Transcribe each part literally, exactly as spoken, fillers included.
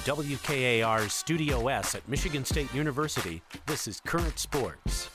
W K A R's Studio S at Michigan State University, this is Current Sports.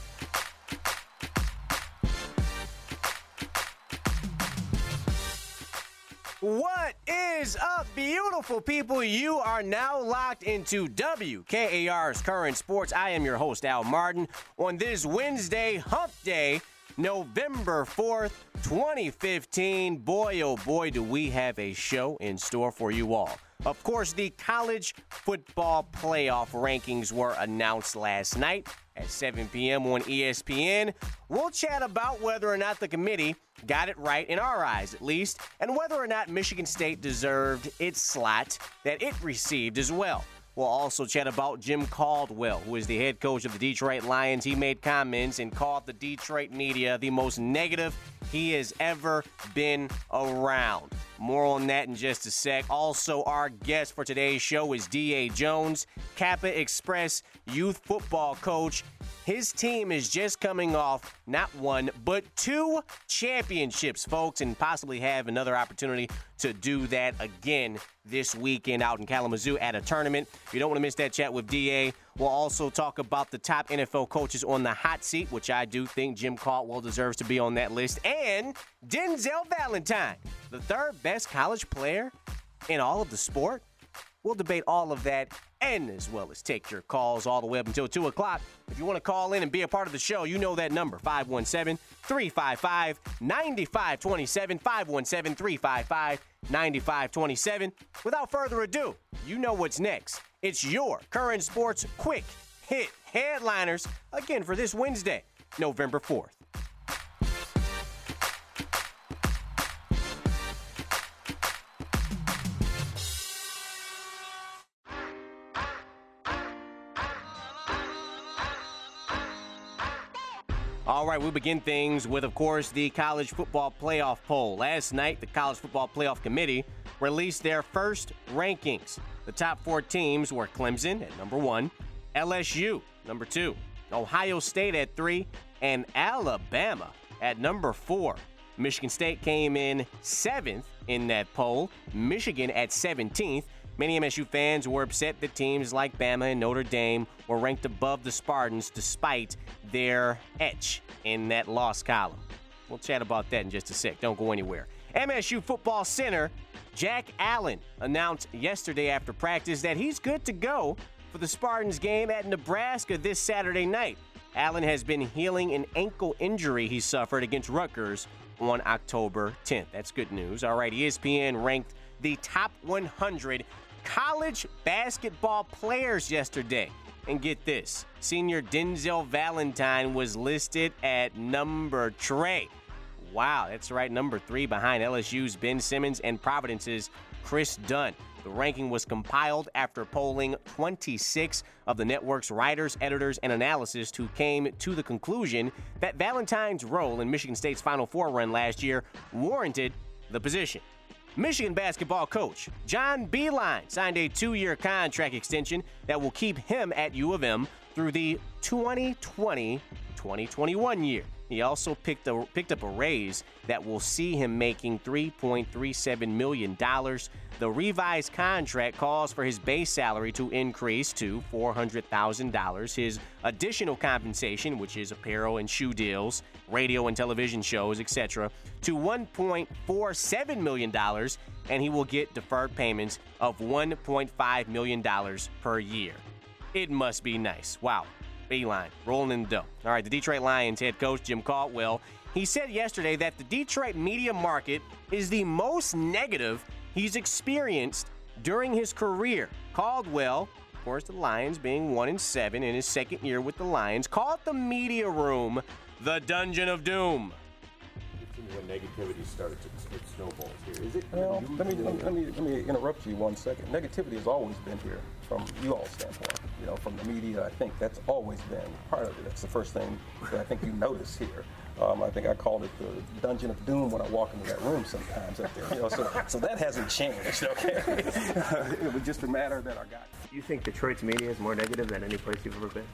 What is up, beautiful people? You are now locked into W K A R's Current Sports. I am your host, Al Martin, on this Wednesday, Hump Day, November fourth, twenty fifteen. Boy, oh boy, do we have a show in store for you all. Of course, the college football playoff rankings were announced last night at seven p.m. on E S P N. We'll chat about whether or not the committee got it right, in our eyes at least, and whether or not Michigan State deserved its slot that it received as well. We'll also chat about Jim Caldwell, who is the head coach of the Detroit Lions. He made comments and called the Detroit media the most negative he has ever been around. More on that in just a sec. Also, our guest for today's show is D A. Jones, Kappa Express youth football coach. His team is just coming off not one, but two championships, folks, and possibly have another opportunity to do that again this weekend out in Kalamazoo at a tournament. You don't want to miss that chat with D A. We'll also talk about the top N F L coaches on the hot seat, which I do think Jim Caldwell deserves to be on that list, and Denzel Valentine, the third best college player in all of the sport. We'll debate all of that and as well as take your calls all the way up until two o'clock. If you want to call in and be a part of the show, you know that number, five one seven, three five five, nine five two seven, five one seven, three five five, nine five two seven. Without further ado, you know what's next. It's your Current Sports Quick Hit Headliners, again for this Wednesday, November fourth. All right, we begin things with, of course, the College Football Playoff poll. Last night, the College Football Playoff Committee released their first rankings. The top four teams were Clemson at number one, L S U number two, Ohio State at three, and Alabama at number four. Michigan State came in seventh in that poll, Michigan at seventeenth. Many M S U fans were upset that teams like Bama and Notre Dame were ranked above the Spartans despite their etch in that loss column. We'll chat about that in just a sec. Don't go anywhere. M S U football center Jack Allen announced yesterday after practice that he's good to go for the Spartans game at Nebraska this Saturday night. Allen has been healing an ankle injury he suffered against Rutgers on October tenth. That's good news. All right, E S P N ranked the top one hundred college basketball players yesterday. And get this, senior Denzel Valentine was listed at number three. Wow, that's right, number three behind L S U's Ben Simmons and Providence's Chris Dunn. The ranking was compiled after polling twenty-six of the network's writers, editors, and analysts who came to the conclusion that Valentine's role in Michigan State's Final Four run last year warranted the position. Michigan basketball coach John Beilein signed a two-year contract extension that will keep him at U of M through the twenty twenty twenty twenty-one year. He also picked, a, picked up a raise that will see him making three point three seven million dollars. The revised contract calls for his base salary to increase to four hundred thousand dollars. His additional compensation, which is apparel and shoe deals, radio and television shows, et cetera, to one point four seven million dollars, and he will get deferred payments of one point five million dollars per year. It must be nice. Wow. Beilein, rolling in the dough. All right, the Detroit Lions head coach Jim Caldwell, he said yesterday that the Detroit media market is the most negative he's experienced during his career. Caldwell, of course, the Lions being one and seven in his second year with the Lions, called the media room the Dungeon of Doom. When negativity started to it snowballs here, is it? Well, let me, let me let me let me interrupt you one second. Negativity has always been here from you all's standpoint. You know, from the media, I think that's always been part of it. That's the first thing that I think you notice here. Um, I think I called it the Dungeon of Doom when I walk into that room sometimes up there. You know, so so that hasn't changed. Okay, it was just a matter that I got. You think Detroit's media is more negative than any place you've ever been?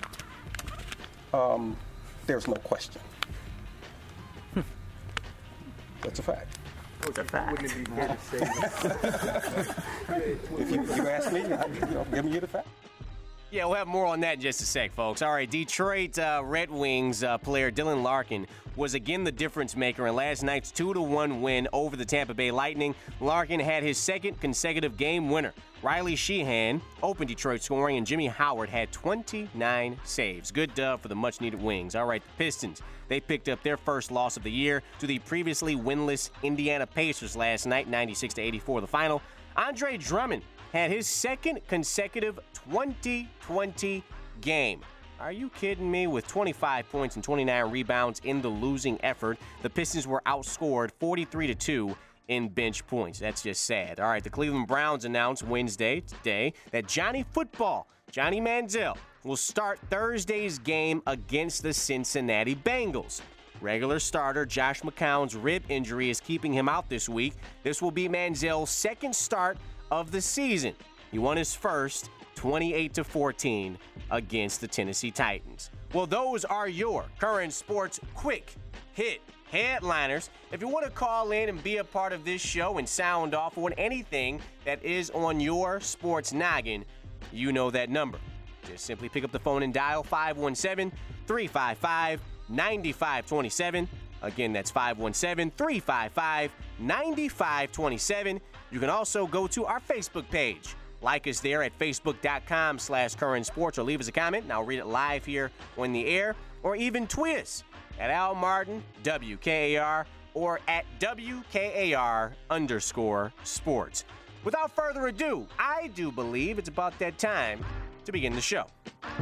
Um, there's no question. That's a fact. It's a fact. Wouldn't it be fair to say that? If you, you ask me, I, you know, give me the fact. Yeah, we'll have more on that in just a sec, folks. All right, Detroit uh, Red Wings uh, player Dylan Larkin was again the difference maker in last night's two to one win over the Tampa Bay Lightning. Larkin had his second consecutive game winner. Riley Sheehan opened Detroit scoring, and Jimmy Howard had twenty-nine saves. Good dub for the much-needed Wings. All right, the Pistons, they picked up their first loss of the year to the previously winless Indiana Pacers last night, ninety-six to eighty-four the final. Andre Drummond had his second consecutive twenty twenty game. Are you kidding me? With twenty-five points and twenty-nine rebounds in the losing effort, the Pistons were outscored forty-three to two in bench points. That's just sad. All right, the Cleveland Browns announced Wednesday, today, that Johnny Football, Johnny Manziel, will start Thursday's game against the Cincinnati Bengals. Regular starter Josh McCown's rib injury is keeping him out this week. This will be Manziel's second start of the season. He won his first twenty-eight to fourteen against the Tennessee Titans. Well, those are your current sports quick hit headliners. If you want to call in and be a part of this show and sound off on anything that is on your sports noggin, you know that number. Just simply pick up the phone and dial five one seven, three five five, nine five two seven. Again, that's five one seven, three five five, nine five two seven. You can also go to our Facebook page. Like us there at facebook.com slash current sports, or leave us a comment and I'll read it live here on the air, or even tweet us at Al Martin, W K A R, or at W K A R underscore sports. Without further ado, I do believe it's about that time to begin the show.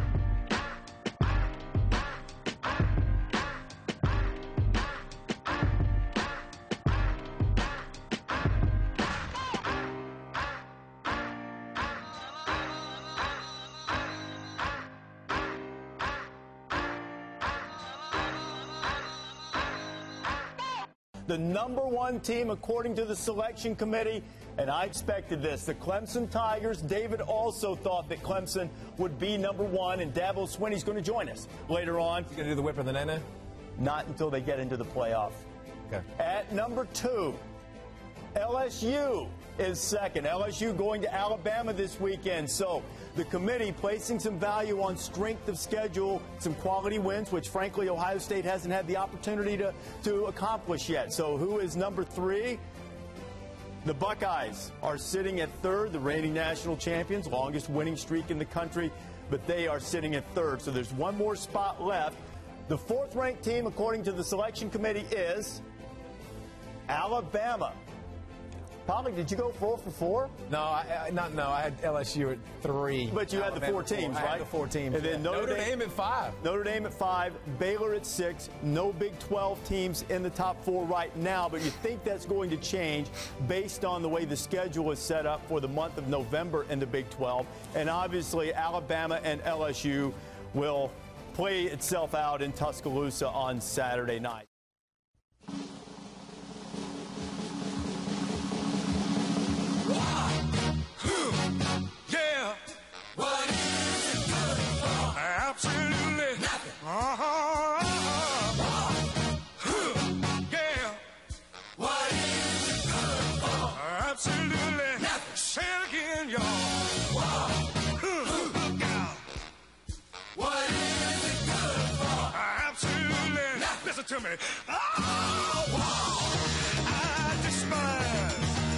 The number one team according to the selection committee, and I expected this. The Clemson Tigers. David also thought that Clemson would be number one, and Dabo Swinney's going to join us later on. You going to do the whip or the nana? Not until they get into the playoff. Okay. At number two, L S U is second. L S U going to Alabama this weekend. So the committee placing some value on strength of schedule, some quality wins, which frankly Ohio State hasn't had the opportunity to, to accomplish yet. So who is number three? The Buckeyes are sitting at third, the reigning national champions, longest winning streak in the country, but they are sitting at third. So there's one more spot left. The fourth ranked team according to the selection committee is Alabama. Pollock, did you go four for four? No, I, I not no. I had L S U at three. But you Alabama had the four teams, four. right? I had the four teams. And then yeah. Notre, Notre Dame, Dame at five. Notre Dame at five. Baylor at six. No Big twelve teams in the top four right now, but you think that's going to change based on the way the schedule is set up for the month of November in the Big twelve. And obviously, Alabama and L S U will play itself out in Tuscaloosa on Saturday night. Yeah. What is it good for? Absolutely nothing. Uh-huh. Yeah. What is it good for? Absolutely nothing. Say it again, y'all. Look out. What is it good for? Absolutely nothing. Listen to me. Oh, wow. I despise.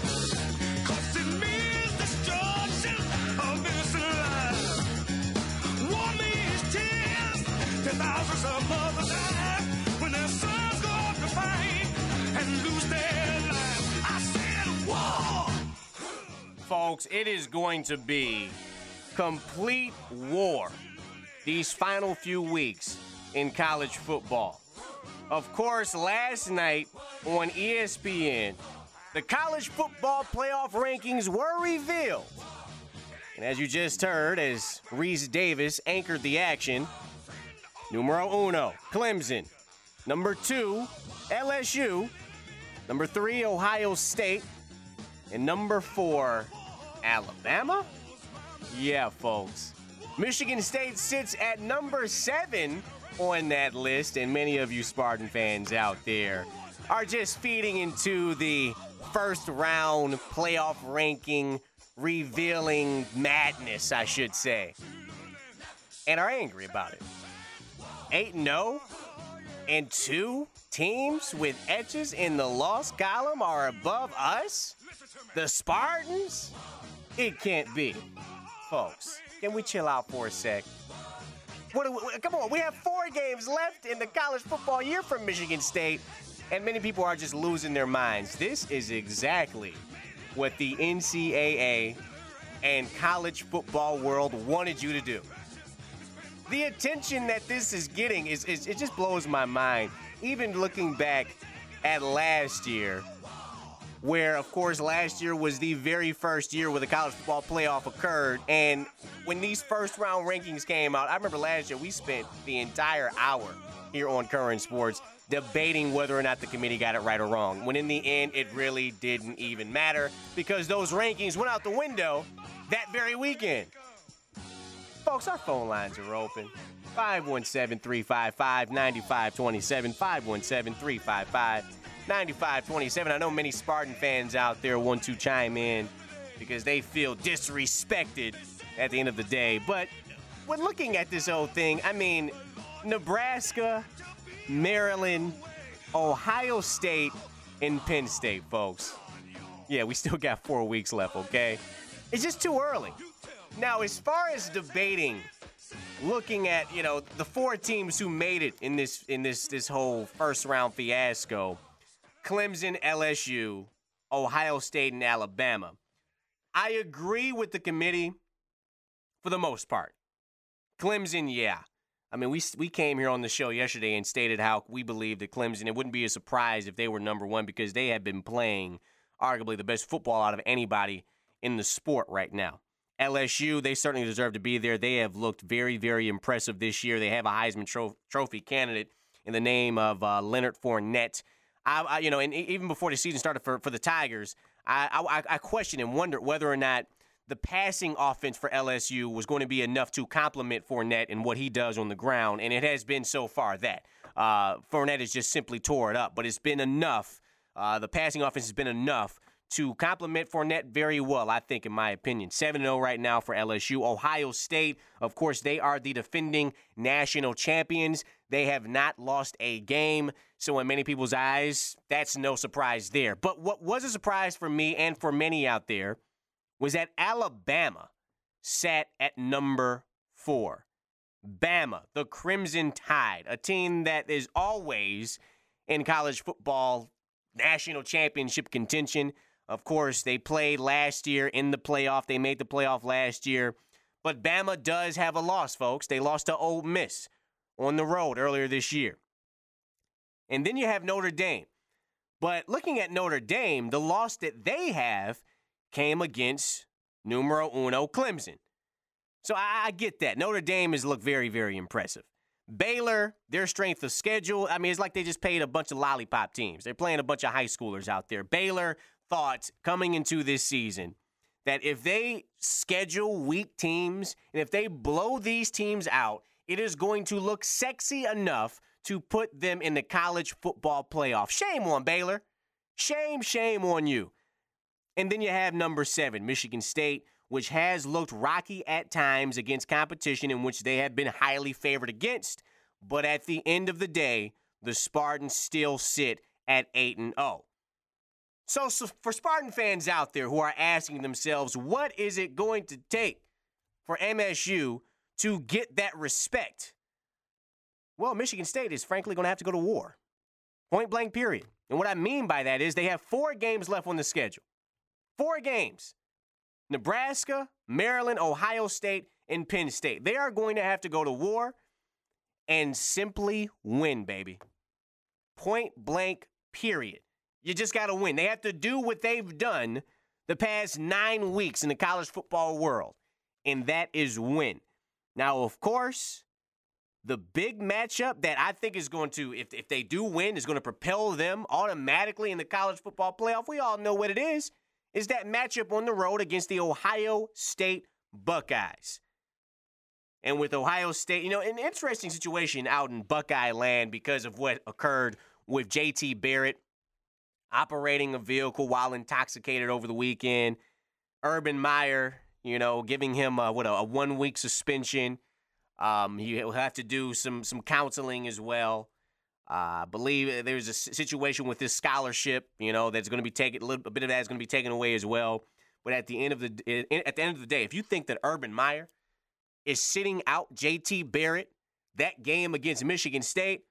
Thousands of mothers die when their sons go off to fight and lose their lives. I said war. Folks, it is going to be complete war these final few weeks in college football. Of course, last night on E S P N, the college football playoff rankings were revealed. And as you just heard, as Reese Davis anchored the action, numero uno, Clemson. Number two, L S U. Number three, Ohio State. And number four, Alabama? Yeah, folks. Michigan State sits at number seven on that list, and many of you Spartan fans out there are just feeding into the first round playoff ranking revealing madness, I should say, and are angry about it. eight and oh and two teams with edges in the loss column are above us? The Spartans? It can't be. Folks, can we chill out for a sec? What do we, come on, we have four games left in the college football year from Michigan State, and many people are just losing their minds. This is exactly what the N C double A and college football world wanted you to do. The attention that this is getting, is, is it just blows my mind. Even looking back at last year, where, of course, last year was the very first year where the college football playoff occurred. And when these first-round rankings came out, I remember last year we spent the entire hour here on Current Sports debating whether or not the committee got it right or wrong, when in the end it really didn't even matter because those rankings went out the window that very weekend. Folks, our phone lines are open. five one seven, three five five, nine five two seven, five one seven, three five five, nine five two seven. I know many Spartan fans out there want to chime in because they feel disrespected at the end of the day. But when looking at this whole thing, I mean, Nebraska, Maryland, Ohio State, and Penn State, folks. Yeah, we still got four weeks left, okay? It's just too early. Now, as far as debating, looking at, you know, the four teams who made it in this in this this whole first round fiasco, Clemson, L S U, Ohio State, and Alabama, I agree with the committee for the most part. Clemson, yeah. I mean, we we came here on the show yesterday and stated how we believe that Clemson, it wouldn't be a surprise if they were number one because they have been playing arguably the best football out of anybody in the sport right now. L S U, they certainly deserve to be there. They have looked very, very impressive this year. They have a Heisman tro- Trophy candidate in the name of uh, Leonard Fournette. I, I, you know, and even before the season started for, for the Tigers, I, I, I questioned and wondered whether or not the passing offense for L S U was going to be enough to complement Fournette and what he does on the ground, and it has been so far that. Uh, Fournette has just simply tore it up, but it's been enough. Uh, the passing offense has been enough to complement Fournette very well, I think, in my opinion. seven and oh right now for L S U. Ohio State, of course, they are the defending national champions. They have not lost a game. So in many people's eyes, that's no surprise there. But what was a surprise for me and for many out there was that Alabama sat at number four. Bama, the Crimson Tide, a team that is always in college football national championship contention. Of course, they played last year in the playoff. They made the playoff last year. But Bama does have a loss, folks. They lost to Ole Miss on the road earlier this year. And then you have Notre Dame. But looking at Notre Dame, the loss that they have came against numero uno Clemson. So I, I get that. Notre Dame has looked very, very impressive. Baylor, their strength of schedule, I mean, it's like they just paid a bunch of lollipop teams. They're playing a bunch of high schoolers out there. Baylor thought coming into this season that if they schedule weak teams and if they blow these teams out, it is going to look sexy enough to put them in the college football playoff. Shame on Baylor. Shame, shame on you. And then you have number seven, Michigan State, which has looked rocky at times against competition in which they have been highly favored against. But at the end of the day, the Spartans still sit at eight and oh. So, so for Spartan fans out there who are asking themselves, what is it going to take for M S U to get that respect? Well, Michigan State is frankly going to have to go to war. Point blank, period. And what I mean by that is they have four games left on the schedule. Four games. Nebraska, Maryland, Ohio State, and Penn State. They are going to have to go to war and simply win, baby. Point blank, period. You just got to win. They have to do what they've done the past nine weeks in the college football world, and that is win. Now, of course, the big matchup that I think is going to, if, if they do win, is going to propel them automatically in the college football playoff, we all know what it is, is that matchup on the road against the Ohio State Buckeyes. And with Ohio State, you know, an interesting situation out in Buckeye land because of what occurred with J T Barrett. operating a vehicle while intoxicated over the weekend. Urban Meyer, you know, giving him a, what a, a one-week suspension. Um, he'll have to do some some counseling as well. I uh, believe there's a situation with this scholarship, you know, that's going to be taken. A little a bit of that is going to be taken away as well. But at the end of the at the end of the day, if you think that Urban Meyer is sitting out J T Barrett that game against Michigan State,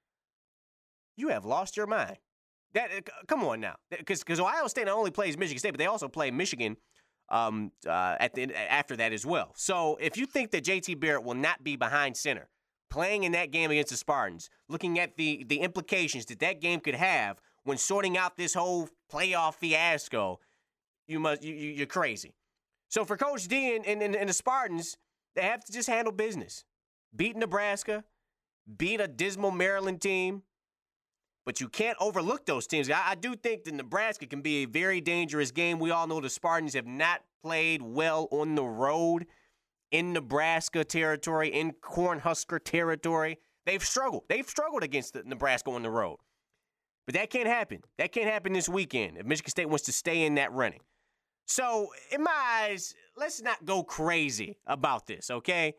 you have lost your mind. That come on now, because because Ohio State not only plays Michigan State, but they also play Michigan um, uh, at the after that as well. So if you think that J T Barrett will not be behind center playing in that game against the Spartans, looking at the the implications that that game could have when sorting out this whole playoff fiasco, you must you, you're crazy. So for Coach D and, and, and the Spartans, they have to just handle business. Beat Nebraska, beat a dismal Maryland team, but you can't overlook those teams. I, I do think that Nebraska can be a very dangerous game. We all know the Spartans have not played well on the road in Nebraska territory, in Cornhusker territory. They've struggled. They've struggled against the Nebraska on the road. But that can't happen. That can't happen this weekend if Michigan State wants to stay in that running. So, in my eyes, let's not go crazy about this, okay?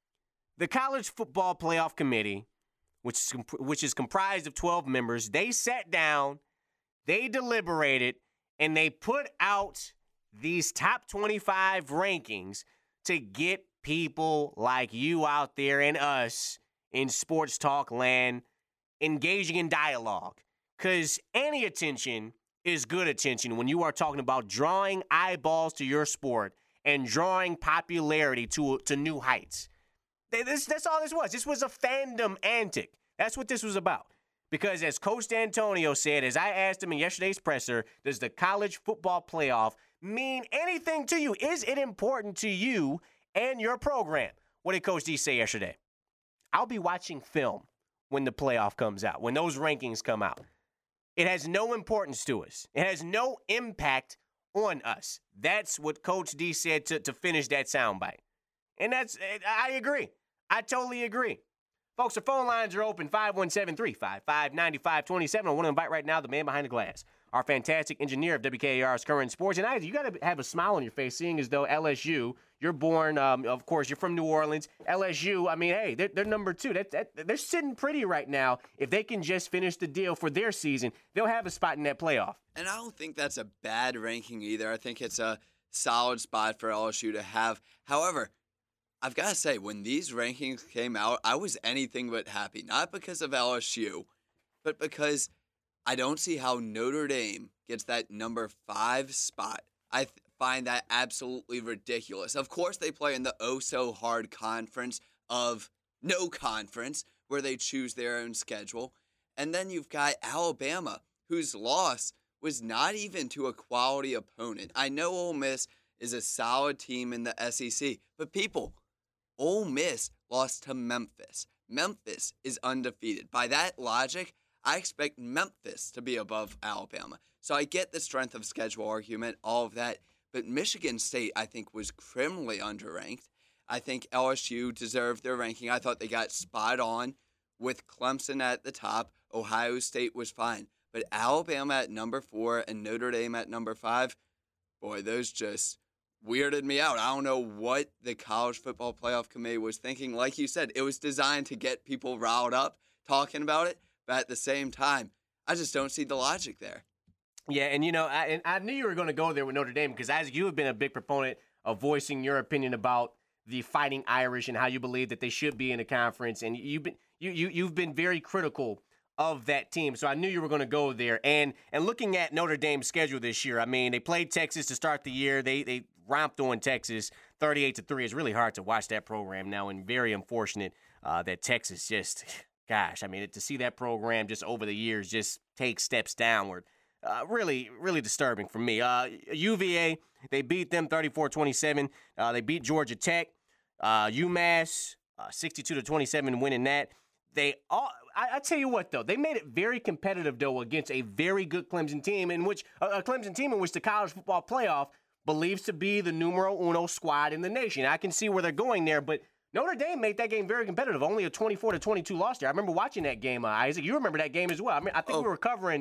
The College Football Playoff Committee, which is, which is comprised of twelve members, they sat down, they deliberated, and they put out these top twenty-five rankings to get people like you out there and us in sports talk land engaging in dialogue. Because any attention is good attention when you are talking about drawing eyeballs to your sport and drawing popularity to, to new heights. This, that's all this was. This was a fandom antic. That's what this was about. Because as Coach D'Antonio said, as I asked him in yesterday's presser, does the college football playoff mean anything to you? Is it important to you and your program? What did Coach D say yesterday? I'll be watching film when the playoff comes out, when those rankings come out. It has no importance to us. It has no impact on us. That's what Coach D said to, to finish that soundbite. And that's, I agree. I totally agree. Folks, the phone lines are open, five one seven, three five five, nine five two seven. I want to invite right now the man behind the glass, our fantastic engineer of W K A R's Current Sports. And I, you got to have a smile on your face, seeing as though L S U, you're born, um, of course, you're from New Orleans. L S U, I mean, hey, they're, they're number two. That, that, they're sitting pretty right now. If they can just finish the deal for their season, they'll have a spot in that playoff. And I don't think that's a bad ranking either. I think it's a solid spot for L S U to have. However, I've got to say, when these rankings came out, I was anything but happy. Not because of L S U, but because I don't see how Notre Dame gets that number five spot. I th- find that absolutely ridiculous. Of course, they play in the oh-so-hard conference of no conference, where they choose their own schedule. And then you've got Alabama, whose loss was not even to a quality opponent. I know Ole Miss is a solid team in the S E C, but people, Ole Miss lost to Memphis. Memphis is undefeated. By that logic, I expect Memphis to be above Alabama. So I get the strength of schedule argument, all of that. But Michigan State, I think, was criminally underranked. I think L S U deserved their ranking. I thought they got spot on with Clemson at the top. Ohio State was fine. But Alabama at number four and Notre Dame at number five, boy, those just weirded me out. I don't know what the College Football Playoff Committee was thinking. Like you said, it was designed to get people riled up talking about it, but at the same time, I just don't see the logic there. Yeah, and you know, I, and I knew you were going to go there with Notre Dame because as you have been a big proponent of voicing your opinion about the Fighting Irish and how you believe that they should be in a conference, and you've been you you you've been very critical of that team. So I knew you were going to go there. And and looking at Notre Dame's schedule this year, I mean, they played Texas to start the year. They they romped on Texas thirty-eight to three. It's really hard to watch that program now, and very unfortunate uh, that Texas just, gosh, I mean, to see that program just over the years just take steps downward. Uh, really, really disturbing for me. Uh, U V A, they beat them thirty-four twenty-seven. Uh, they beat Georgia Tech. Uh, UMass, uh, sixty-two to twenty-seven, winning that. They all. I, I tell you what, though, they made it very competitive, though, against a very good Clemson team, in which uh, a Clemson team in which the College Football Playoff believes to be the numero uno squad in the nation. I can see where they're going there, but Notre Dame made that game very competitive. Only a twenty-four to twenty-two loss there. I remember watching that game, uh, Isaac. You remember that game as well. I mean, I think oh. we were covering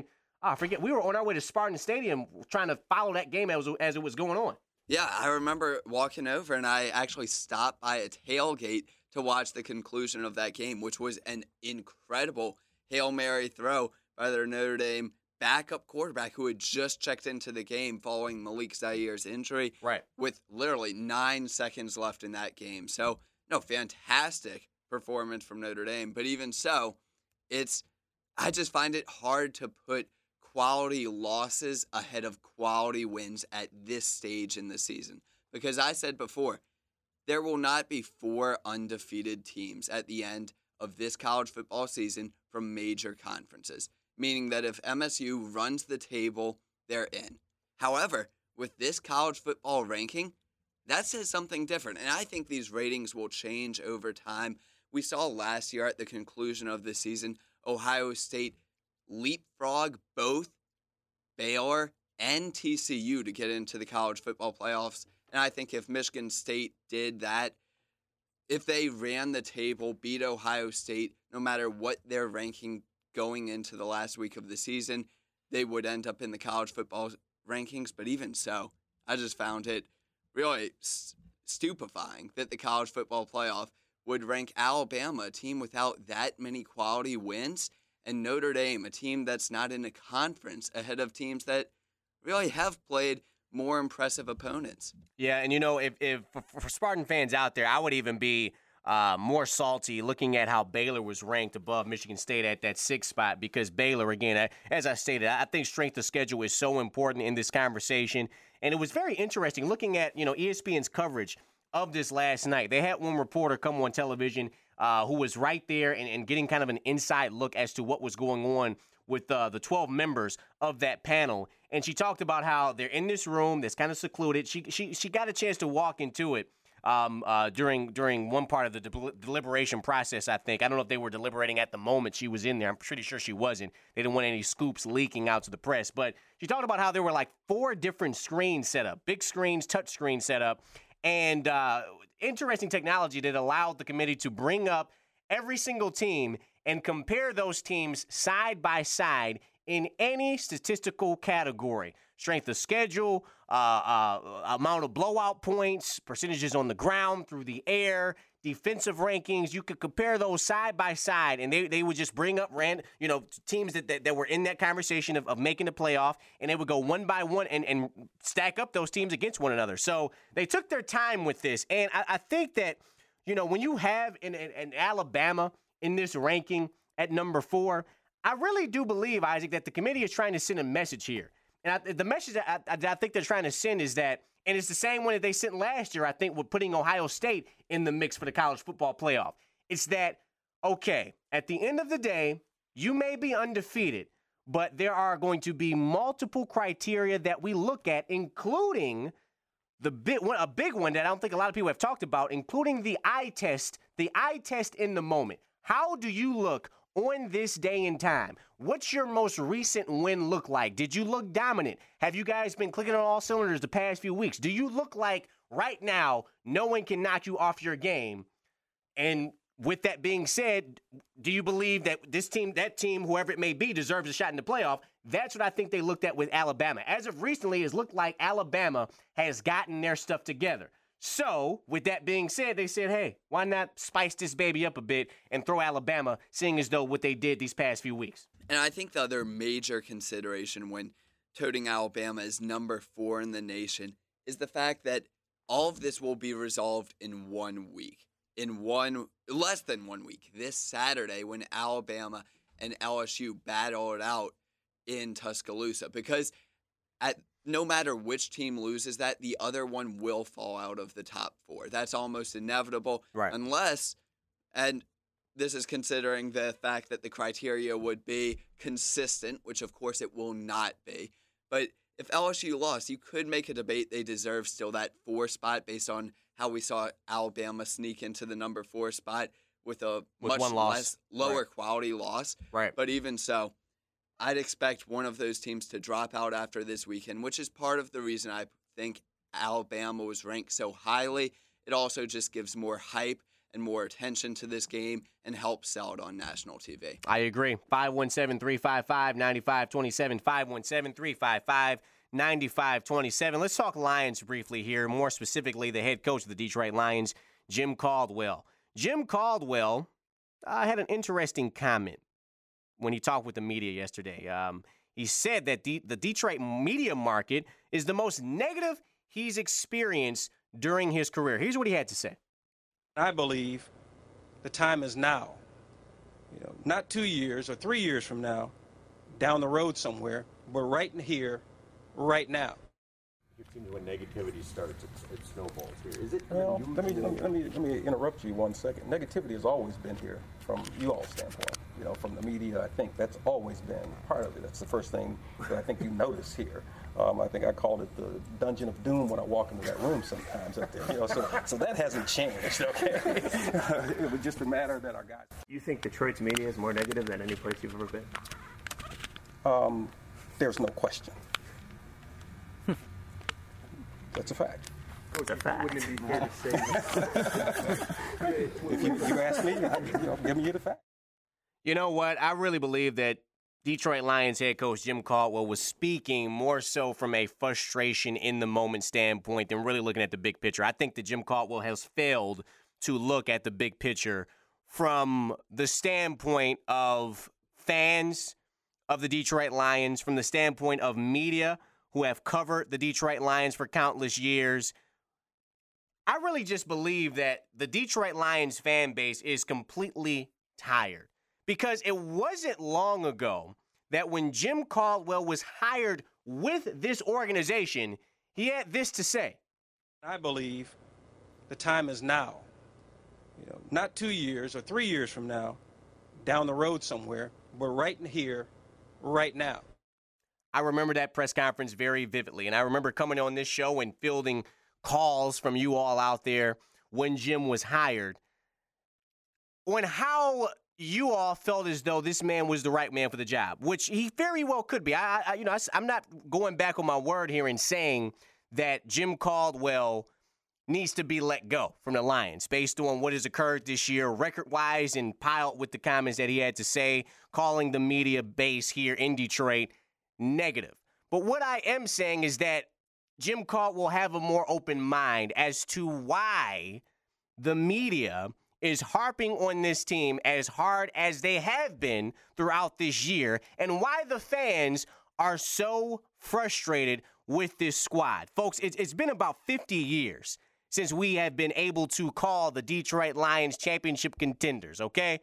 Oh, I forget. We were on our way to Spartan Stadium trying to follow that game as, as it was going on. Yeah, I remember walking over, and I actually stopped by a tailgate to watch the conclusion of that game, which was an incredible Hail Mary throw by their Notre Dame backup quarterback who had just checked into the game following Malik Za'ire's injury. Right. With literally nine seconds left in that game. So, no, fantastic performance from Notre Dame. But even so, it's I just find it hard to put quality losses ahead of quality wins at this stage in the season. Because I said before, there will not be four undefeated teams at the end of this college football season from major conferences, meaning that if M S U runs the table, they're in. However, with this college football ranking, that says something different, and I think these ratings will change over time. We saw last year at the conclusion of the season, Ohio State leapfrog both Baylor and T C U to get into the college football playoffs. And I think if Michigan State did that, if they ran the table, beat Ohio State, no matter what their ranking going into the last week of the season, they would end up in the college football rankings. But even so, I just found it really stupefying that the college football playoff would rank Alabama, a team without that many quality wins, and Notre Dame, a team that's not in a conference, ahead of teams that really have played more impressive opponents. Yeah, and you know, if, if for, for Spartan fans out there, I would even be uh, more salty looking at how Baylor was ranked above Michigan State at that sixth spot, because Baylor, again, as I stated, I think strength of schedule is so important in this conversation. And it was very interesting looking at, you know, E S P N's coverage of this last night. They had one reporter come on television uh, who was right there and, and getting kind of an inside look as to what was going on with uh, the twelve members of that panel. And she talked about how they're in this room that's kind of secluded. She she she got a chance to walk into it um, uh, during during one part of the de- deliberation process, I think. I don't know if they were deliberating at the moment she was in there. I'm pretty sure she wasn't. They didn't want any scoops leaking out to the press. But she talked about how there were like four different screens set up, big screens, touch screen set up, and uh, interesting technology that allowed the committee to bring up every single team and compare those teams side by side in any statistical category. Strength of schedule, uh, uh, amount of blowout points, percentages on the ground, through the air, defensive rankings. You could compare those side by side, and they, they would just bring up ran, you know, teams that, that, that were in that conversation of, of making the playoff, and they would go one by one and, and stack up those teams against one another. So they took their time with this, and I, I think that, you know, when you have an, an, an Alabama in this ranking at number four, I really do believe, Isaac, that the committee is trying to send a message here. And I, the message that I, that I think they're trying to send is that, and it's the same one that they sent last year, I think, with putting Ohio State in the mix for the college football playoff. It's that, okay, at the end of the day, you may be undefeated, but there are going to be multiple criteria that we look at, including the big one, a big one that I don't think a lot of people have talked about, including the eye test, the eye test in the moment. How do you look on this day and time? What's your most recent win look like? Did you look dominant? Have you guys been clicking on all cylinders the past few weeks? Do you look like right now no one can knock you off your game? And with that being said, do you believe that this team, that team, whoever it may be, deserves a shot in the playoff? That's what I think they looked at with Alabama. As of recently, it's looked like Alabama has gotten their stuff together. So, with that being said, they said, hey, why not spice this baby up a bit and throw Alabama, seeing as though what they did these past few weeks? And I think the other major consideration when toting Alabama as number four in the nation is the fact that all of this will be resolved in one week. In one, less than one week. This Saturday when Alabama and L S U battle it out in Tuscaloosa. Because at no matter which team loses that, the other one will fall out of the top four. That's almost inevitable. Right. Unless, and this is considering the fact that the criteria would be consistent, which of course it will not be. But if L S U lost, you could make a debate they deserve still that four spot based on how we saw Alabama sneak into the number four spot with a with much one loss. less lower Right. quality loss. Right. But even so, I'd expect one of those teams to drop out after this weekend, which is part of the reason I think Alabama was ranked so highly. It also just gives more hype and more attention to this game and help sell it on national T V. I agree. five one seven, three five five, nine five two seven, five one seven, three five five, nine five two seven. Let's talk Lions briefly here, more specifically the head coach of the Detroit Lions, Jim Caldwell. Jim Caldwell uh, had an interesting comment when he talked with the media yesterday. Um, he said that the, the Detroit media market is the most negative he's experienced during his career. Here's what he had to say. I believe the time is now. You know, not two years or three years from now, down the road somewhere, but right in here, right now. It seems when negativity starts, it's, it snowballs here. Is it? Well, let me, let me let me let me interrupt you one second. Negativity has always been here from you all's standpoint. You know, from the media, I think that's always been part of it. That's the first thing that I think you notice here. Um, I think I called it the Dungeon of Doom when I walk into that room sometimes up there. You know, so so that hasn't changed. Okay, it was just a matter that our guys. You think Detroit's media is more negative than any place you've ever been? Um, there's no question. That's a fact. It's a fact. Wouldn't it be fair to say If you, you ask me, I, you know, give me the fact. You know what? I really believe that Detroit Lions head coach Jim Caldwell was speaking more so from a frustration in the moment standpoint than really looking at the big picture. I think that Jim Caldwell has failed to look at the big picture from the standpoint of fans of the Detroit Lions, from the standpoint of media who have covered the Detroit Lions for countless years. I really just believe that the Detroit Lions fan base is completely tired, because it wasn't long ago that when Jim Caldwell was hired with this organization, he had this to say. I believe the time is now. You know, not two years or three years from now, down the road somewhere, but right in here, right now. I remember that press conference very vividly, and I remember coming on this show and fielding calls from you all out there when Jim was hired on how you all felt as though this man was the right man for the job, which he very well could be. I, I you know, I, I'm not going back on my word here and saying that Jim Caldwell needs to be let go from the Lions based on what has occurred this year record-wise, and piled with the comments that he had to say, calling the media base here in Detroit negative. But what I am saying is that Jim Caldwell will have a more open mind as to why the media is harping on this team as hard as they have been throughout this year, and why the fans are so frustrated with this squad. Folks, it's, it's been about fifty years since we have been able to call the Detroit Lions championship contenders, okay?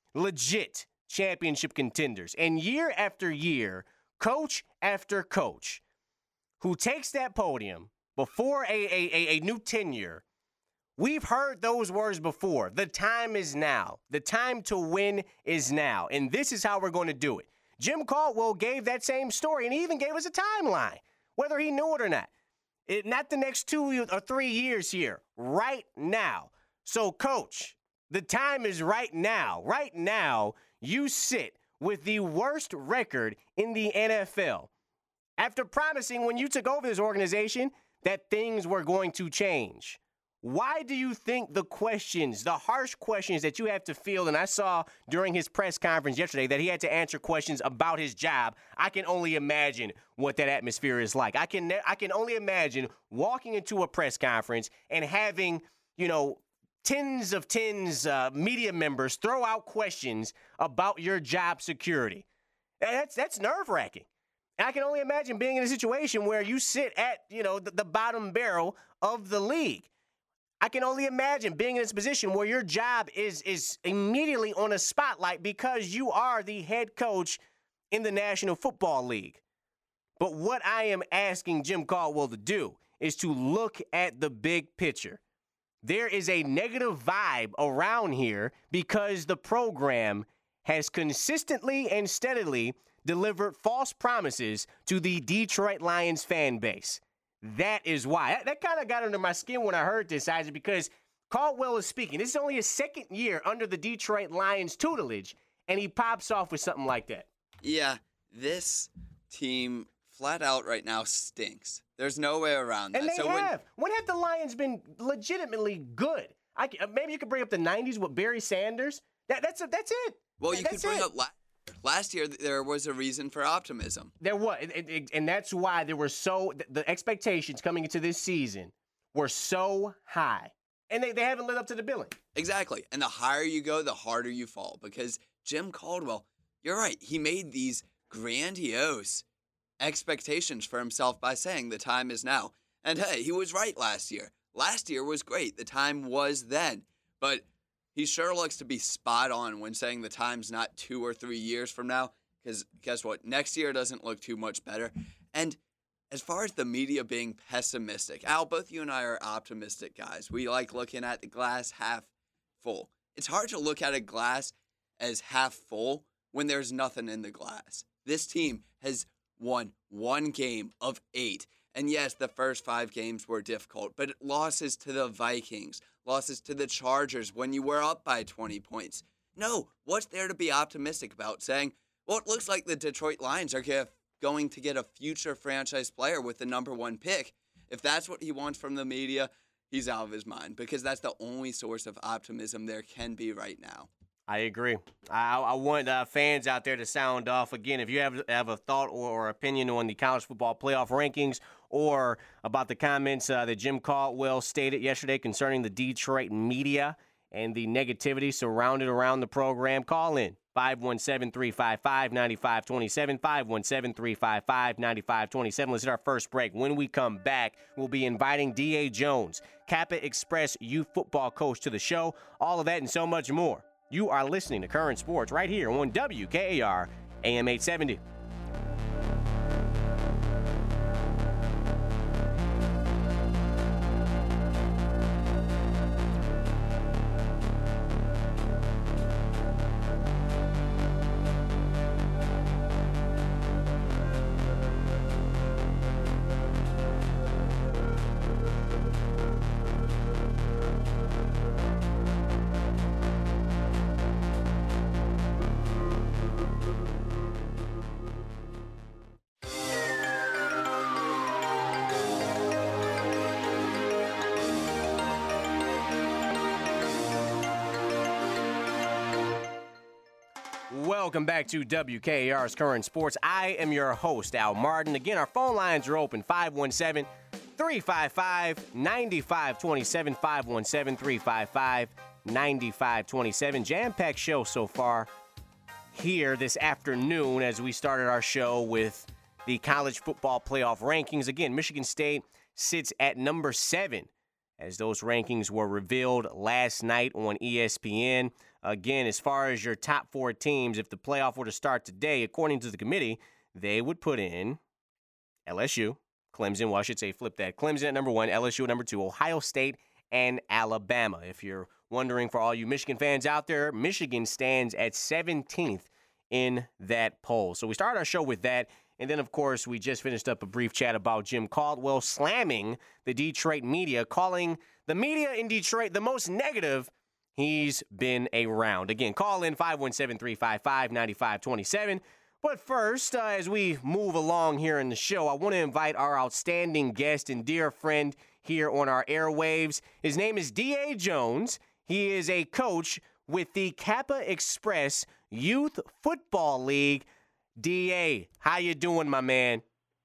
Legit championship contenders. And year after year, coach after coach who takes that podium before a, a, a, a new tenure, we've heard those words before. The time is now. The time to win is now. And this is how we're going to do it. Jim Caldwell gave that same story, and he even gave us a timeline, whether he knew it or not. It, not the next two or three years here, right now. So, Coach, the time is right now. Right now, you sit with the worst record in the N F L. After promising when you took over this organization that things were going to change. Why do you think the questions, the harsh questions that you have to field, and I saw during his press conference yesterday that he had to answer questions about his job, I can only imagine what that atmosphere is like. I can I can only imagine walking into a press conference and having, you know, tens of tens uh, media members throw out questions about your job security. That's that's nerve-wracking. And I can only imagine being in a situation where you sit at, you know, the, the bottom barrel of the league. I can only imagine being in this position where your job is is immediately on a spotlight because you are the head coach in the National Football League. But what I am asking Jim Caldwell to do is to look at the big picture. There is a negative vibe around here because the program has consistently and steadily delivered false promises to the Detroit Lions fan base. That is why. That, that kind of got under my skin when I heard this, Isaac, because Caldwell is speaking. This is only his second year under the Detroit Lions tutelage, and he pops off with something like that. Yeah, this team flat out right now stinks. There's no way around that. And they so have. When, when have the Lions been legitimately good? I can, maybe you could bring up the nineties with Barry Sanders. That, that's a, that's it. Well, that, you could bring it. up last year. Last year, there was a reason for optimism. There was, and, and, and that's why there were so the expectations coming into this season were so high, and they, they haven't lived up to the billing. Exactly, and the higher you go, the harder you fall. Because Jim Caldwell, you're right, he made these grandiose expectations for himself by saying the time is now. And hey, he was right last year. Last year was great. The time was then. But he sure looks to be spot on when saying the time's not two or three years from now. Because guess what? Next year doesn't look too much better. And as far as the media being pessimistic, Al, both you and I are optimistic guys. We like looking at the glass half full. It's hard to look at a glass as half full when there's nothing in the glass. This team has won one game of eight. And yes, the first five games were difficult, but losses to the Vikings, losses to the Chargers when you were up by twenty points. No, what's there to be optimistic about? Saying, well, it looks like the Detroit Lions are going to get a future franchise player with the number one pick. If that's what he wants from the media, he's out of his mind, because that's the only source of optimism there can be right now. I agree. I, I want uh, fans out there to sound off. Again, if you have, have a thought or, or opinion on the college football playoff rankings or about the comments uh, that Jim Caldwell stated yesterday concerning the Detroit media and the negativity surrounded around the program, call in five one seven, three five five, nine five two seven, five one seven, three five five, nine five two seven. Let's hit our first break. When we come back, we'll be inviting D A. Jones, Kappa Express youth football coach, to the show. All of that and so much more. You are listening to Current Sports right here on W K A R A M eight seventy. Welcome back to W K A R's Current Sports. I am your host, Al Martin. Again, our phone lines are open, five one seven, three five five, nine five two seven, five one seven, three five five, nine five two seven. Jam-packed show so far here this afternoon as we started our show with the college football playoff rankings. Again, Michigan State sits at number seven as those rankings were revealed last night on E S P N. Again, as far as your top four teams, if the playoff were to start today, according to the committee, they would put in L S U, Clemson, well, I should say flip that. Clemson at number one, L S U at number two, Ohio State, and Alabama. If you're wondering, for all you Michigan fans out there, Michigan stands at seventeenth in that poll. So we started our show with that. And then, of course, we just finished up a brief chat about Jim Caldwell slamming the Detroit media, calling the media in Detroit the most negative he's been around. Again, call in five one seven, three five five, nine five two seven. But first, uh, as we move along here in the show, I want to invite our outstanding guest and dear friend here on our airwaves. His name is D A. Jones. He is a coach with the Kappa Express Youth Football League. D A, how you doing, my man?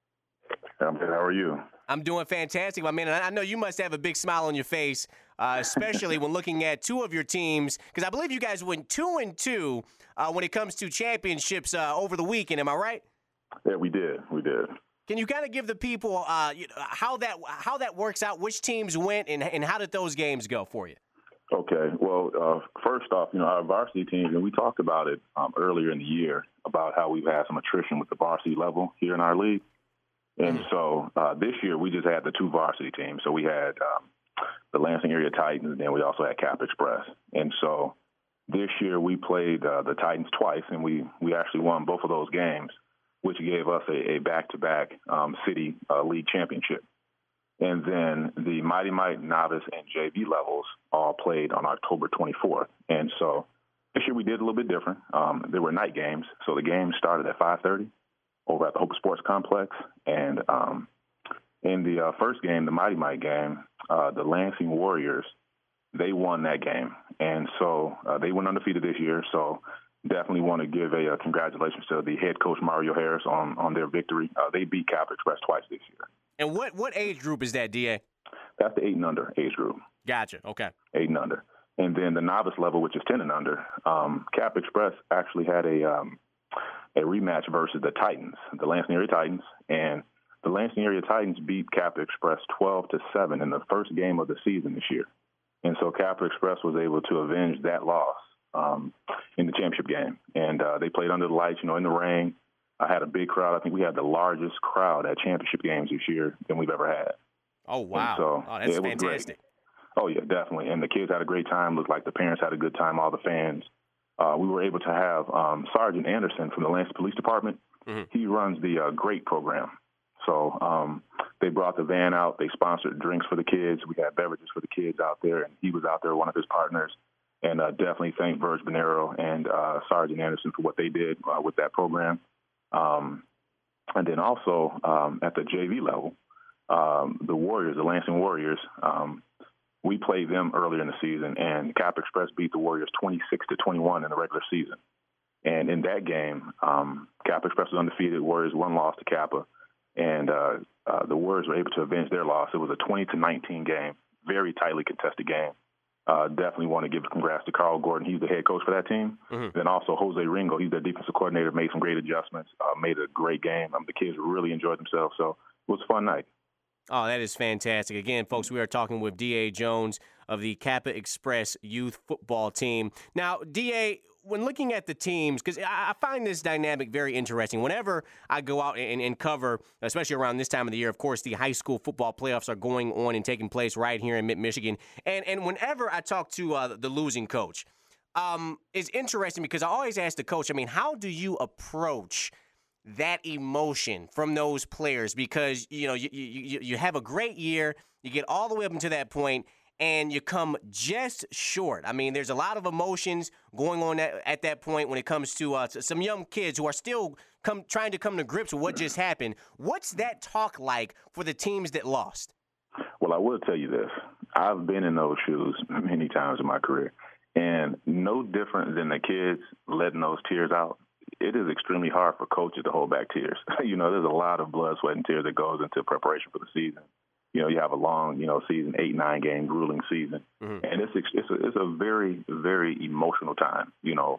I'm good. How are you? I'm doing fantastic, my man. And I know you must have a big smile on your face, uh, especially when looking at two of your teams, because I believe you guys went two and two uh, when it comes to championships uh, over the weekend. Am I right? Yeah, we did. We did. Can you kind of give the people uh, how that how that works out? Which teams went, and and how did those games go for you? Okay. Well, uh, first off, you know, our varsity teams, and we talked about it um, earlier in the year about how we've had some attrition with the varsity level here in our league. And so uh, this year we just had the two varsity teams. So we had um, the Lansing Area Titans, and then we also had Cap Express. And so this year we played uh, the Titans twice, and we, we actually won both of those games, which gave us a, a back-to-back um, city uh, league championship. And then the Mighty Might novice and J V levels all played on October twenty-fourth. And so this year we did a little bit different. Um, there were night games. So the game started at five thirty over at the Hope Sports Complex. And um, in the uh, first game, the Mighty Might game, uh, the Lansing Warriors they won that game. And so uh, they went undefeated this year. So definitely want to give a, a congratulations to the head coach, Mario Harris, on, on their victory. Uh, they beat Capital Express twice this year. And what, what age group is that, D A? That's the eight and under age group. Gotcha. Okay. Eight and under. And then the novice level, which is ten and under, um, Cap Express actually had a um, a rematch versus the Titans, the Lansing Area Titans, and the Lansing Area Titans beat Cap Express twelve to seven in the first game of the season this year. And so Cap Express was able to avenge that loss um, in the championship game. And uh, they played under the lights, you know, in the rain. I had a big crowd. I think we had the largest crowd at championship games this year than we've ever had. Oh, wow. And so oh, that's it was fantastic. Great. Oh, yeah, definitely. And the kids had a great time. Looked like the parents had a good time, all the fans. Uh, we were able to have um, Sergeant Anderson from the Lansing Police Department. Mm-hmm. He runs the uh, GREAT program. So um, they brought the van out. They sponsored drinks for the kids. We had beverages for the kids out there, and he was out there, one of his partners. And uh, definitely thank Verge Bonero and uh, Sergeant Anderson for what they did uh, with that program. Um, and then also um, at the J V level, um, the Warriors, the Lansing Warriors, um, we played them earlier in the season, and Cap Express beat the Warriors twenty-six to twenty-one in the regular season. And in that game, um, Cap Express was undefeated. Warriors one loss to Kappa, and uh, uh, the Warriors were able to avenge their loss. It was a twenty to nineteen game, very tightly contested game. Uh, definitely want to give congrats to Carl Gordon. He's the head coach for that team. Mm-hmm. Then also Jose Ringo, he's their defensive coordinator, made some great adjustments, uh, made a great game. Um, the kids really enjoyed themselves, so it was a fun night. Oh, that is fantastic. Again, folks, we are talking with D A. Jones of the Kappa Express youth football team. Now, D A, when looking at the teams, because I find this dynamic very interesting. Whenever I go out and, and cover, especially around this time of the year, of course, the high school football playoffs are going on and taking place right here in Mid-Michigan. And, and whenever I talk to uh, the losing coach, um, it's interesting because I always ask the coach, I mean, how do you approach that emotion from those players? Because, you know, you, you, you have a great year, you get all the way up until that point, and you come just short. I mean, there's a lot of emotions going on at, at that point when it comes to, uh, to some young kids who are still come trying to come to grips with what just happened. What's that talk like for the teams that lost? Well, I will tell you this. I've been in those shoes many times in my career, and no different than the kids letting those tears out. It is extremely hard for coaches to hold back tears. You know, there's a lot of blood, sweat, and tears that goes into preparation for the season. You know, you have a long, you know, season, eight, nine game, grueling season. Mm-hmm. And it's it's a, it's a very, very emotional time. You know,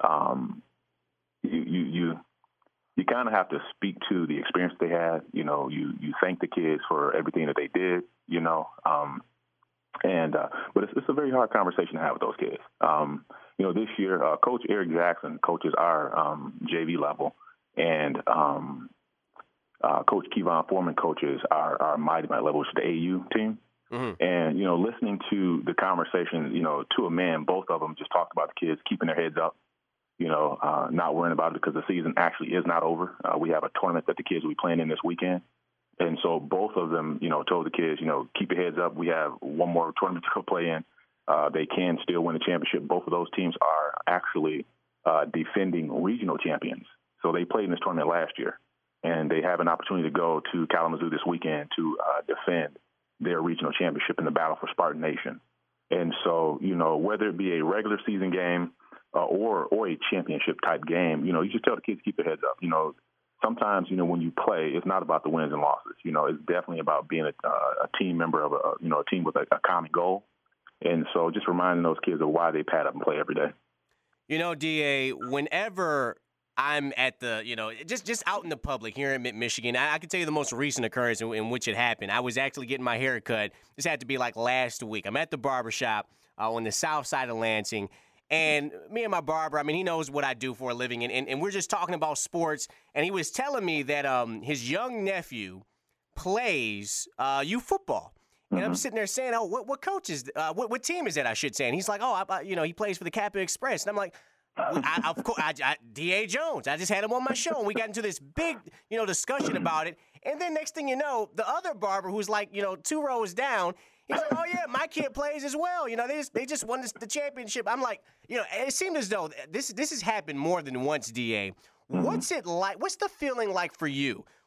um, you you you, you kind of have to speak to the experience they had. You know, you, you thank the kids for everything that they did, you know. Um, and uh, but it's, it's a very hard conversation to have with those kids. Um, you know, this year, uh, Coach Eric Jackson coaches our um, J V level, and um, Uh, Coach Kevon Foreman coaches our, our Mighty Might level, which is the A U team. Mm-hmm. And, you know, listening to the conversation, you know, to a man, both of them just talked about the kids keeping their heads up, you know, uh, not worrying about it because the season actually is not over. Uh, we have a tournament that the kids will be playing in this weekend. And so both of them, you know, told the kids, you know, keep your heads up. We have one more tournament to go play in. Uh, they can still win the championship. Both of those teams are actually uh, defending regional champions. So they played in this tournament last year. And they have an opportunity to go to Kalamazoo this weekend to uh, defend their regional championship in the battle for Spartan Nation. And so, you know, whether it be a regular season game uh, or or a championship type game, you know, you just tell the kids to keep their heads up. You know, sometimes, you know, when you play, it's not about the wins and losses. You know, it's definitely about being a, uh, a team member of a, you know, a team with a, a common goal. And so just reminding those kids of why they pad up and play every day. You know, D A, whenever I'm at the, you know, just, just out in the public here in Michigan. I, I can tell you the most recent occurrence in, in which it happened. I was actually getting my hair cut. This had to be like last week. I'm at the barbershop uh, on the south side of Lansing. And me and my barber, I mean, he knows what I do for a living. And, and, and we're just talking about sports. And he was telling me that um, his young nephew plays uh, youth football. And mm-hmm. I'm sitting there saying, oh, what, what coach is, uh, what, what team is that, I should say? And he's like, oh, I, I, you know, he plays for the Kappa Express. And I'm like, I, of course, I, I, D A. Jones. I just had him on my show, and we got into this big, you know, discussion about it. And then next thing you know, the other barber, who's like, you know, two rows down, he's like, "Oh yeah, my kid plays as well. You know, they just they just won this, the championship." I'm like, you know, it seemed as though this this has happened more than once. D A. Mm-hmm. What's it like? What's the feeling like for you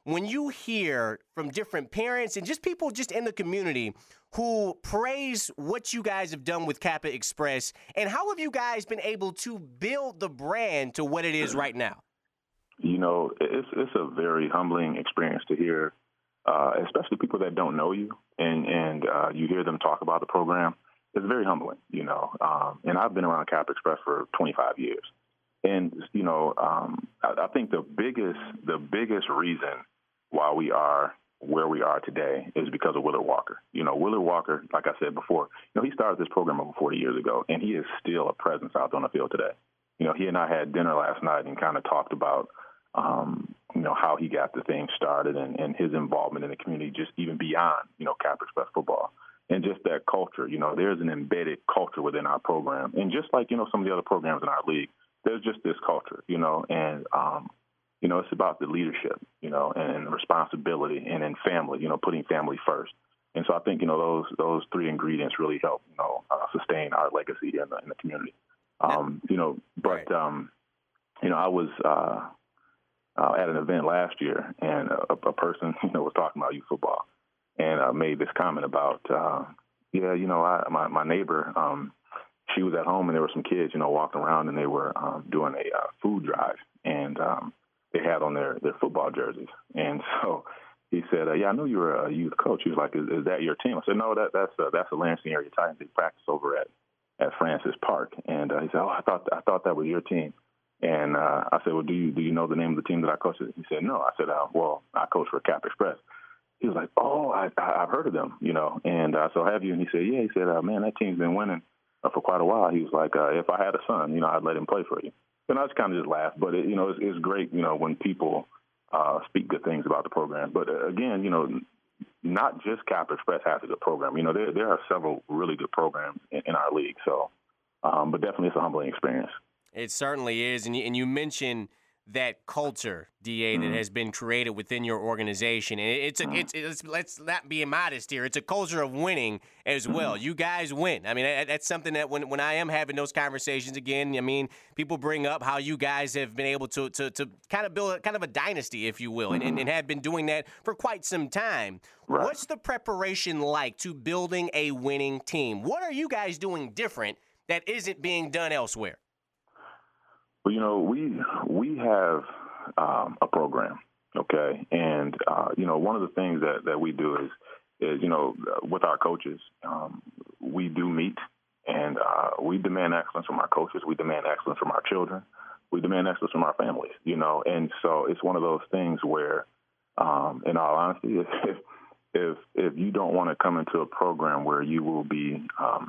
when you hear from different parents and just people just in the community who praise what you guys have done with Kappa Express, and how have you guys been able to build the brand to what it is right now? You know, it's it's a very humbling experience to hear, uh, especially people that don't know you, and and uh, you hear them talk about the program. It's very humbling, you know. Um, and I've been around Kappa Express for twenty-five years, and you know, um, I, I think the biggest the biggest reason why we are where we are today is because of Willard Walker. You know, Willard Walker, like I said before, you know, he started this program over forty years ago, and he is still a presence out there on the field today. You know, he and I had dinner last night and kind of talked about, um, you know, how he got the thing started and, and his involvement in the community, just even beyond, you know, Kappa Express football. And just that culture, you know, there's an embedded culture within our program. And just like, you know, some of the other programs in our league, there's just this culture, you know, and, um, you know, it's about the leadership, you know, and responsibility and then family, you know, putting family first. And so I think, you know, those those three ingredients really help, you know, uh, sustain our legacy in the, in the community. Um, you know, but, um, you know, I was uh, uh, at an event last year, and a, a person, you know, was talking about youth football and uh, made this comment about, uh, yeah, you know, I, my, my neighbor, um, she was at home and there were some kids, you know, walking around and they were um, doing a uh, food drive, and um, they had on their, their football jerseys. And so he said, uh, yeah, I know you're a youth coach. He was like, is, is that your team? I said, no, that, that's uh, that's the Lansing area Titans. They practice over at, at Francis Park. And uh, he said, oh, I thought I thought that was your team. And uh, I said, well, do you do you know the name of the team that I coach? He said, no. I said, uh, well, I coach for Kappa Express. He was like, oh, I, I, I've heard of them, you know. And uh, so have you? And he said, yeah. He said, uh, man, that team's been winning uh, for quite a while. He was like, uh, if I had a son, you know, I'd let him play for you. And I just kind of just laughed. But, it, you know, it's, it's great, you know, when people uh, speak good things about the program. But, uh, again, you know, not just Kappa Express has a good program. You know, there there are several really good programs in, in our league. So, um, but definitely it's a humbling experience. It certainly is. And you, and you mentioned that culture, D A, mm-hmm. that has been created within your organization. And it's a, mm-hmm. it's, it's, let's not be modest here. It's a culture of winning as well. Mm-hmm. You guys win. I mean, that, that's something that when, when I am having those conversations again, I mean, people bring up how you guys have been able to to, to kind of build a, kind of a dynasty, if you will, mm-hmm. and, and have been doing that for quite some time. Right. What's the preparation like to building a winning team? What are you guys doing different that isn't being done elsewhere? Well, you know, we we have um, a program, okay, and uh, you know, one of the things that, that we do is, is you know, with our coaches, um, we do meet, and uh, we demand excellence from our coaches. We demand excellence from our children. We demand excellence from our families, you know, and so it's one of those things where, um, in all honesty, if if if you don't want to come into a program where you will be um,